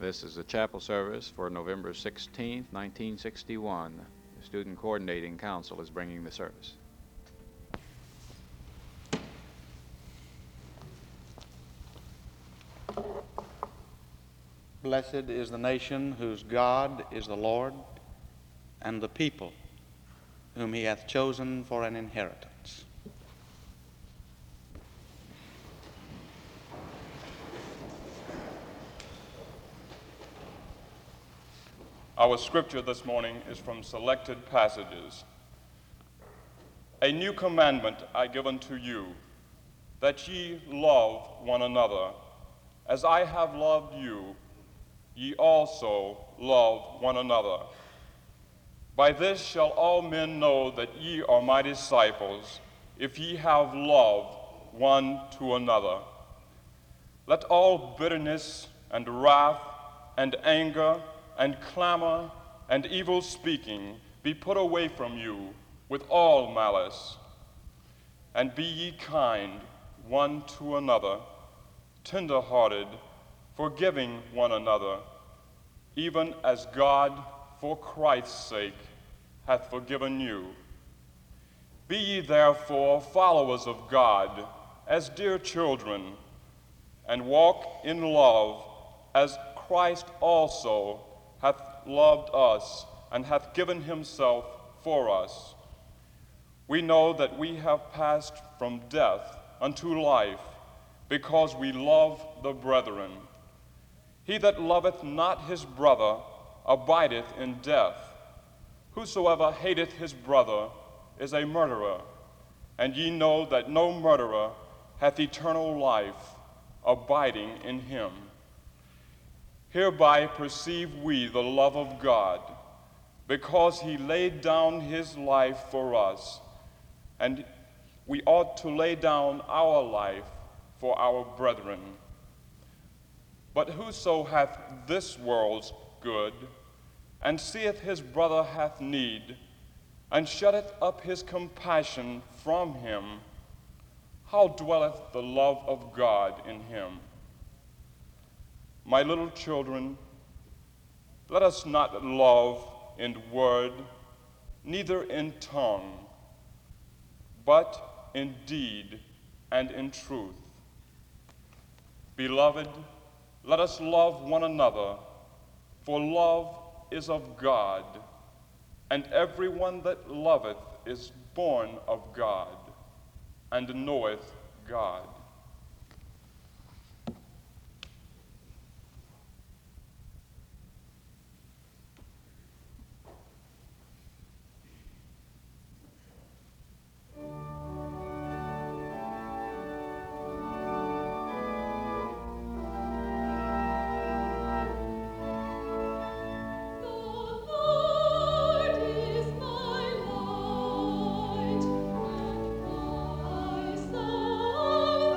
This is the chapel service for November 16th, 1961. The Student Coordinating Council is bringing the service. Blessed is the nation whose God is the Lord, and the people whom he hath chosen for an inheritance. Our scripture this morning is from selected passages. A new commandment I give unto you, that ye love one another. As I have loved you, ye also love one another. By this shall all men know that ye are my disciples, if ye have love one to another. Let all bitterness and wrath and anger and clamor and evil speaking be put away from you with all malice. And be ye kind one to another, tender-hearted, forgiving one another, even as God, for Christ's sake, hath forgiven you. Be ye therefore followers of God, as dear children, and walk in love, as Christ also hath loved us, and hath given himself for us. We know that we have passed from death unto life, because we love the brethren. He that loveth not his brother abideth in death. Whosoever hateth his brother is a murderer, and ye know that no murderer hath eternal life abiding in him. Hereby perceive we the love of God, because he laid down his life for us, and we ought to lay down our life for our brethren. But whoso hath this world's good, and seeth his brother hath need, and shutteth up his compassion from him, how dwelleth the love of God in him? My little children, let us not love in word, neither in tongue, but in deed and in truth. Beloved, let us love one another, for love is of God, and everyone that loveth is born of God, and knoweth God. My light and my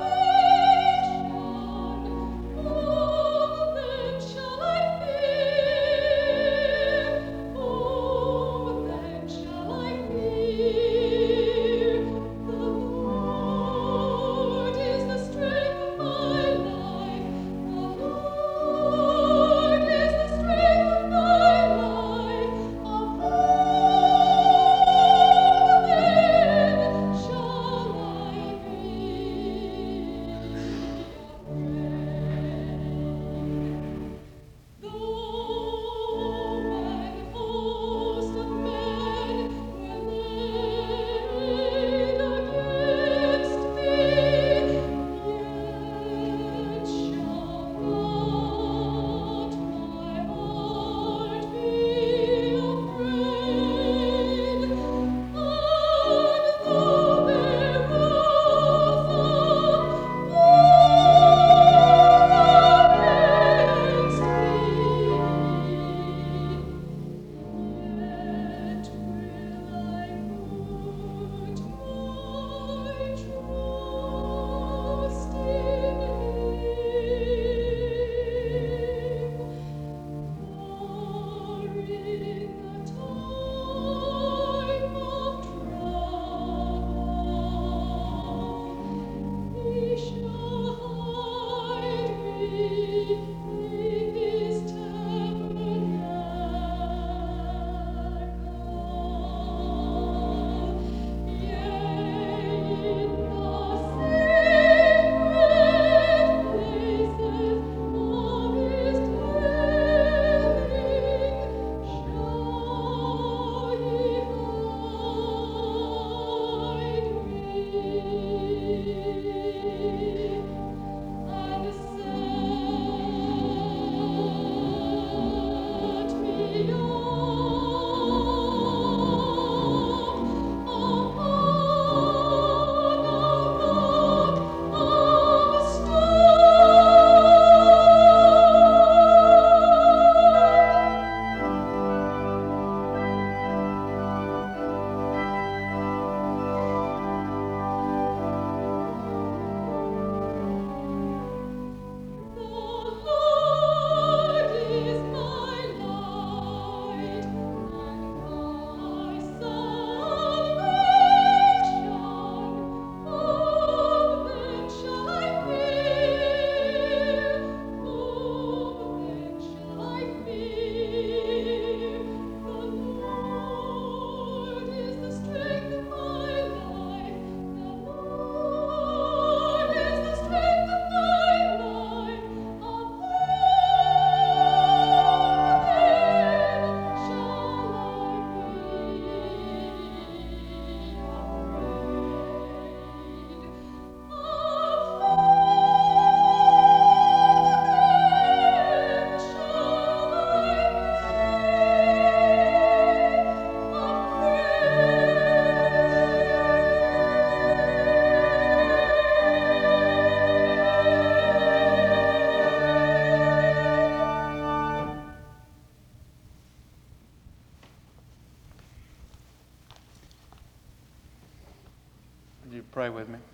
pray with me?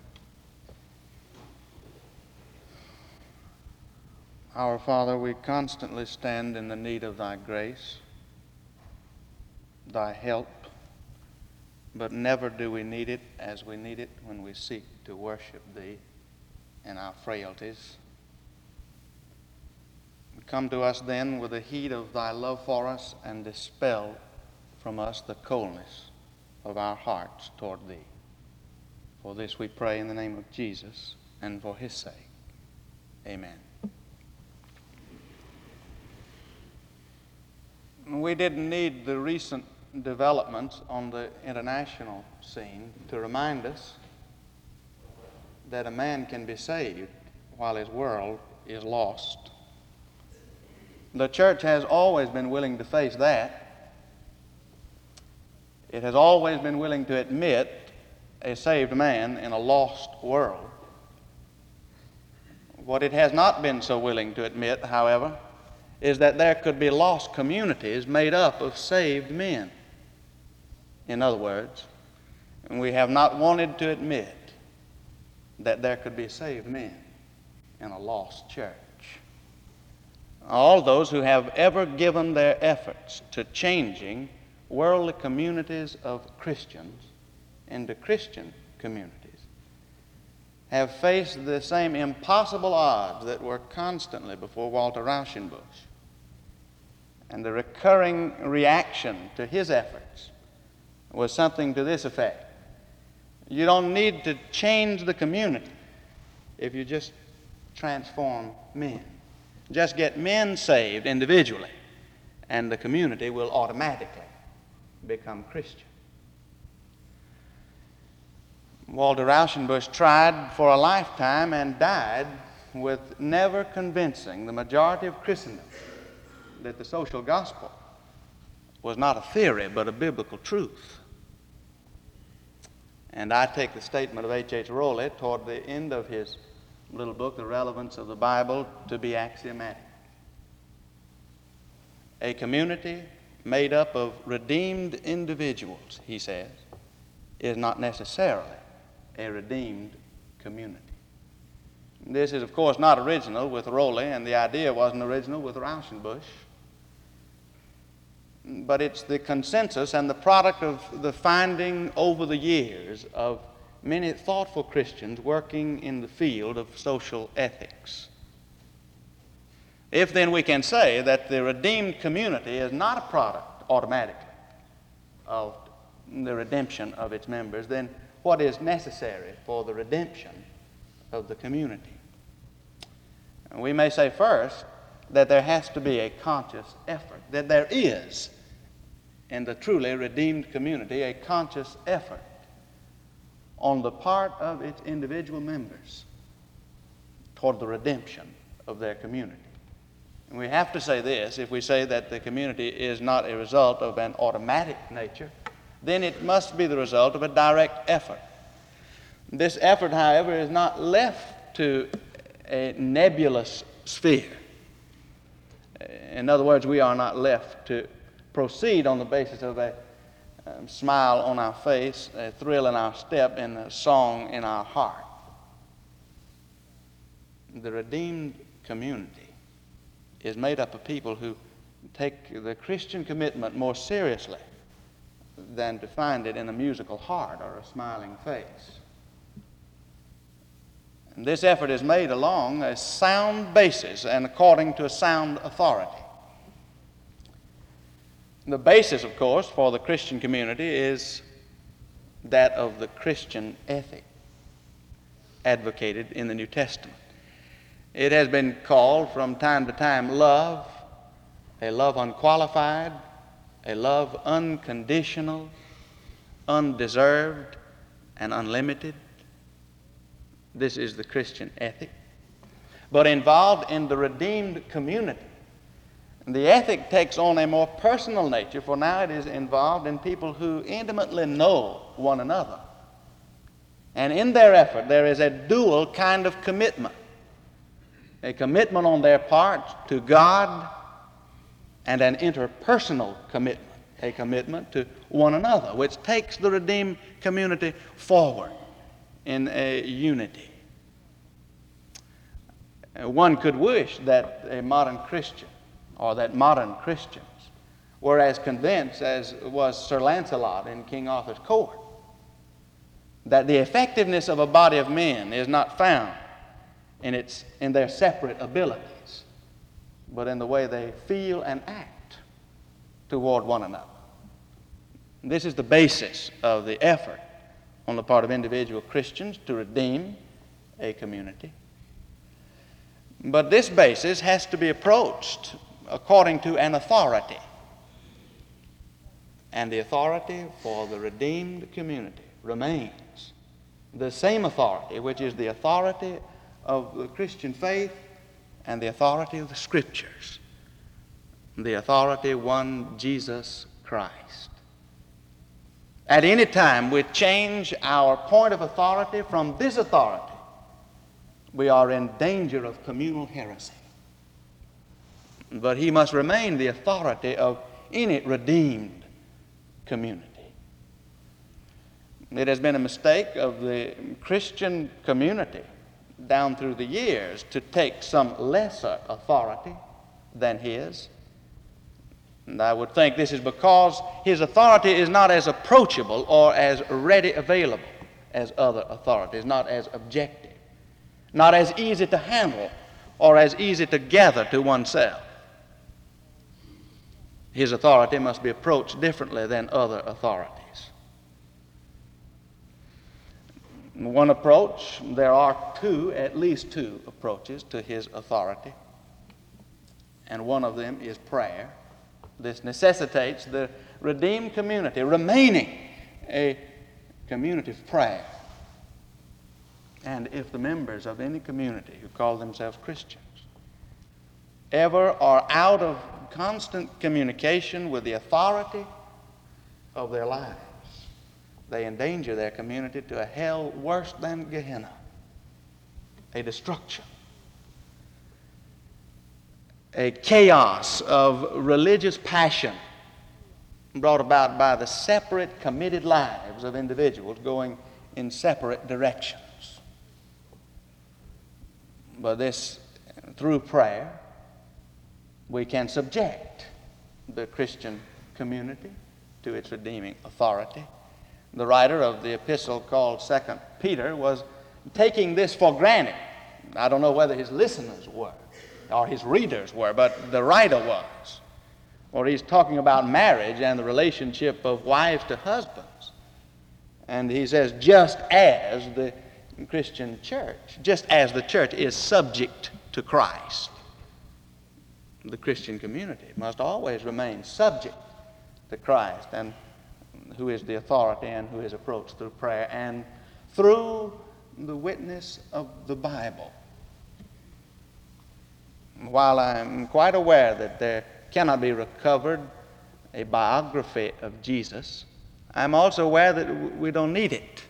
Our Father, we constantly stand in the need of Thy grace, Thy help, but never do we need it as we need it when we seek to worship Thee in our frailties. Come to us then with the heat of Thy love for us and dispel from us the coldness of our hearts toward Thee. For this we pray in the name of Jesus and for His sake. Amen. We didn't need the recent developments on the international scene to remind us that a man can be saved while his world is lost. The church has always been willing to face that. It has always been willing to admit a saved man in a lost world. What it has not been so willing to admit, however, is that there could be lost communities made up of saved men. In other words, we have not wanted to admit that there could be saved men in a lost church. All those who have ever given their efforts to changing worldly communities of Christians into Christian communities have faced the same impossible odds that were constantly before Walter Rauschenbusch. And the recurring reaction to his efforts was something to this effect: you don't need to change the community if you just transform men. Just get men saved individually, and the community will automatically become Christian. Walter Rauschenbusch tried for a lifetime and died with never convincing the majority of Christendom that the social gospel was not a theory but a biblical truth. And I take the statement of H.H. Rowley toward the end of his little book, The Relevance of the Bible, to be axiomatic. A community made up of redeemed individuals, he says, is not necessarily a redeemed community. This is, of course, not original with Rowley, and the idea wasn't original with Rauschenbusch. But it's the consensus and the product of the finding over the years of many thoughtful Christians working in the field of social ethics. If then we can say that the redeemed community is not a product automatically of the redemption of its members, then what is necessary for the redemption of the community? And we may say first that there has to be a conscious effort, that there is in the truly redeemed community a conscious effort on the part of its individual members toward the redemption of their community. And we have to say this: if we say that the community is not a result of an automatic nature, then it must be the result of a direct effort. This effort, however, is not left to a nebulous sphere. In other words, we are not left to proceed on the basis of a smile on our face, a thrill in our step, and a song in our heart. The redeemed community is made up of people who take the Christian commitment more seriously than to find it in a musical heart or a smiling face. And this effort is made along a sound basis and according to a sound authority. The basis, of course, for the Christian community is that of the Christian ethic advocated in the New Testament. It has been called from time to time love, a love unqualified, a love unconditional, undeserved, and unlimited. This is the Christian ethic. But involved in the redeemed community, the ethic takes on a more personal nature, for now it is involved in people who intimately know one another. And in their effort, there is a dual kind of commitment. A commitment on their part to God and an interpersonal commitment, a commitment to one another, which takes the redeemed community forward in a unity. One could wish that a modern Christian, or that modern Christians, were as convinced as was Sir Lancelot in King Arthur's court, that the effectiveness of a body of men is not found in their separate abilities, but in the way they feel and act toward one another. This is the basis of the effort on the part of individual Christians to redeem a community. But this basis has to be approached according to an authority. And the authority for the redeemed community remains the same authority, which is the authority of the Christian faith and the authority of the Scriptures. The authority one, Jesus Christ. At any time we change our point of authority from this authority, we are in danger of communal heresy. But he must remain the authority of any redeemed community. It has been a mistake of the Christian community down through the years to take some lesser authority than his. And I would think this is because his authority is not as approachable or as ready available as other authorities, not as objective, not as easy to handle or as easy to gather to oneself. His authority must be approached differently than other authorities. One approach, there are at least two approaches to his authority, and one of them is prayer. This necessitates the redeemed community remaining a community of prayer. And if the members of any community who call themselves Christians ever are out of constant communication with the authority of their lives, they endanger their community to a hell worse than Gehenna, a destruction, a chaos of religious passion brought about by the separate committed lives of individuals going in separate directions. But this, through prayer, we can subject the Christian community to its redeeming authority. The writer of the epistle called 2 Peter was taking this for granted. I don't know whether his listeners were or his readers were, but the writer was. Or he's talking about marriage and the relationship of wives to husbands. And he says, just as the Christian church, just as the church is subject to Christ, the Christian community must always remain subject to Christ, and who is the authority and who is approached through prayer and through the witness of the Bible. While I'm quite aware that there cannot be recovered a biography of Jesus, I'm also aware that we don't need it.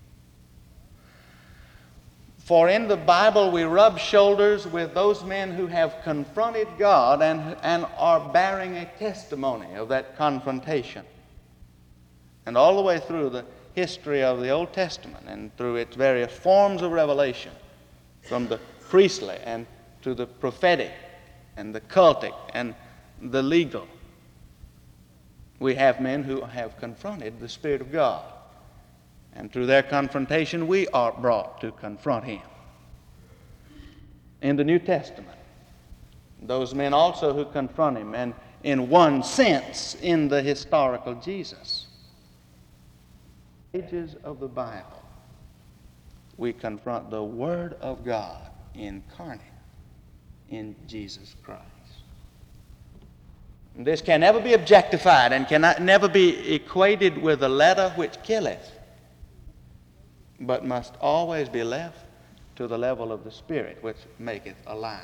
For in the Bible we rub shoulders with those men who have confronted God and are bearing a testimony of that confrontation. And all the way through the history of the Old Testament and through its various forms of revelation, from the priestly and to the prophetic and the cultic and the legal, we have men who have confronted the Spirit of God. And through their confrontation, we are brought to confront him. In the New Testament, those men also who confront him, and in one sense, in the historical Jesus. Pages of the Bible, we confront the Word of God incarnate in Jesus Christ. This can never be objectified and cannot never be equated with a letter which killeth, but must always be left to the level of the Spirit which maketh alive.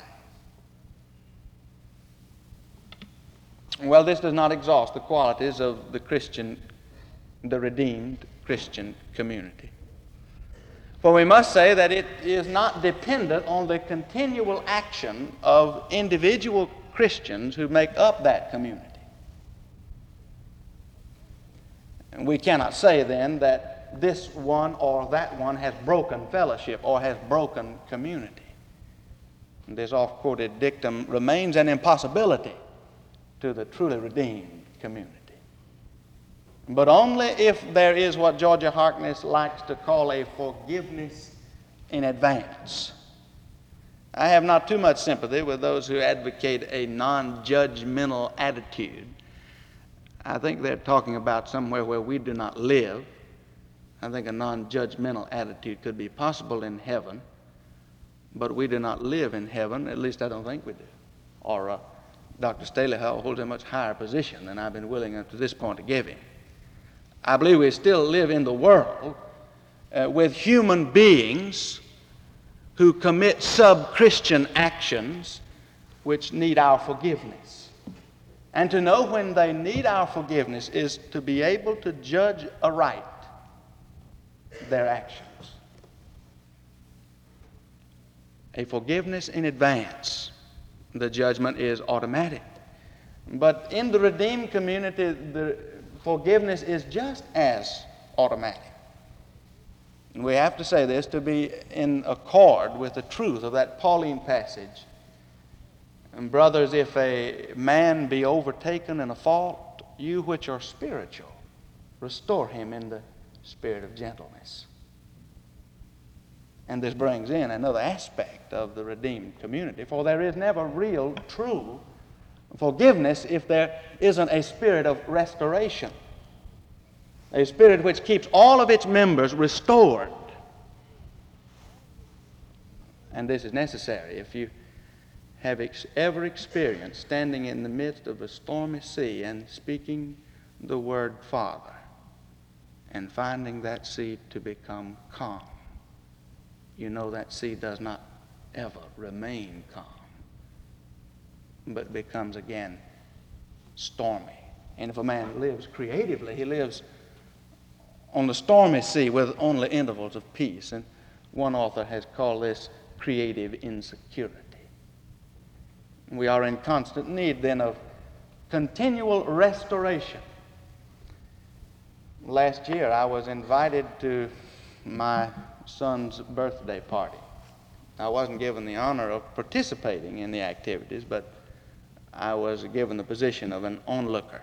Well, this does not exhaust the qualities of the Christian, the redeemed Christian community. For we must say that it is not dependent on the continual action of individual Christians who make up that community. And we cannot say then that that this one or that one has broken fellowship or has broken community. And this oft-quoted dictum remains an impossibility to the truly redeemed community. But only if there is what Georgia Harkness likes to call a forgiveness in advance. I have not too much sympathy with those who advocate a non-judgmental attitude. I think they're talking about somewhere where we do not live. I think a non-judgmental attitude could be possible in heaven, but we do not live in heaven. At least I don't think we do. Or Dr. Staley holds a much higher position than I've been willing up to this point to give him. I believe we still live in the world with human beings who commit sub-Christian actions which need our forgiveness. And to know when they need our forgiveness is to be able to judge aright their actions. A forgiveness in advance, the judgment is automatic. But in the redeemed community, the forgiveness is just as automatic. And we have to say this to be in accord with the truth of that Pauline passage. And brothers, if a man be overtaken in a fault, you which are spiritual, restore him in the spirit of gentleness. And this brings in another aspect of the redeemed community, for there is never real, true forgiveness if there isn't a spirit of restoration, a spirit which keeps all of its members restored. And this is necessary. If you have ever experienced standing in the midst of a stormy sea and speaking the word Father and finding that sea to become calm, you know that sea does not ever remain calm, but becomes again stormy. And if a man lives creatively, he lives on the stormy sea with only intervals of peace. And one author has called this creative insecurity. We are in constant need then of continual restoration. Last year I was invited to my son's birthday party. I wasn't given the honor of participating in the activities, but I was given the position of an onlooker.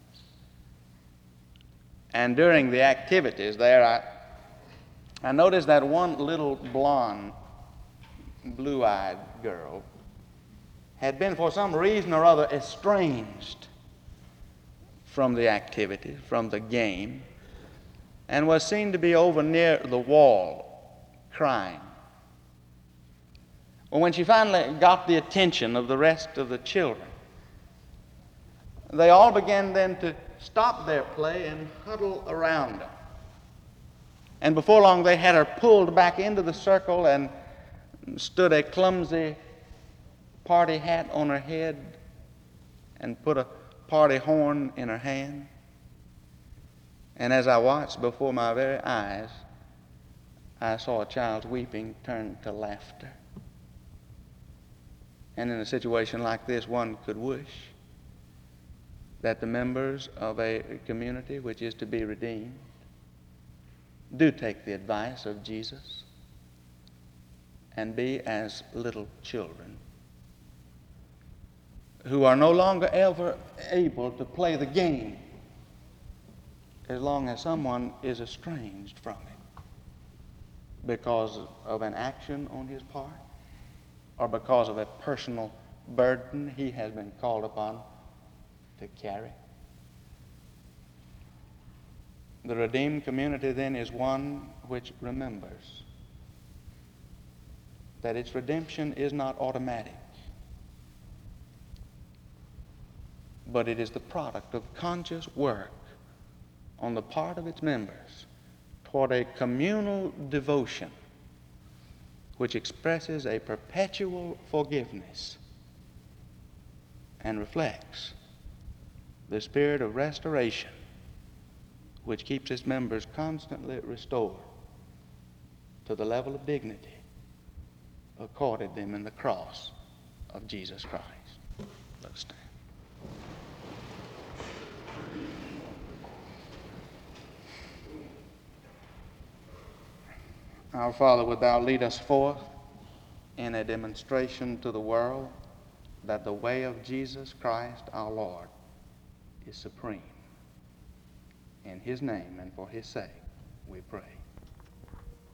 And during the activities there, I noticed that one little blonde, blue-eyed girl had been for some reason or other estranged from the activity, from the game, and was seen to be over near the wall crying. Well, when she finally got the attention of the rest of the children, they all began then to stop their play and huddle around her. And before long they had her pulled back into the circle and stood a clumsy party hat on her head and put a party horn in her hand. And as I watched before my very eyes, I saw a child's weeping turn to laughter. And in a situation like this, one could wish that the members of a community which is to be redeemed do take the advice of Jesus and be as little children who are no longer ever able to play the game as long as someone is estranged from it because of an action on his part or because of a personal burden he has been called upon to carry. The redeemed community then is one which remembers that its redemption is not automatic, but it is the product of conscious work on the part of its members toward a communal devotion which expresses a perpetual forgiveness and reflects the spirit of restoration which keeps its members constantly restored to the level of dignity accorded them in the cross of Jesus Christ. Let's stand. Our Father, would thou lead us forth in a demonstration to the world that the way of Jesus Christ our Lord is supreme. In his name and for his sake we pray.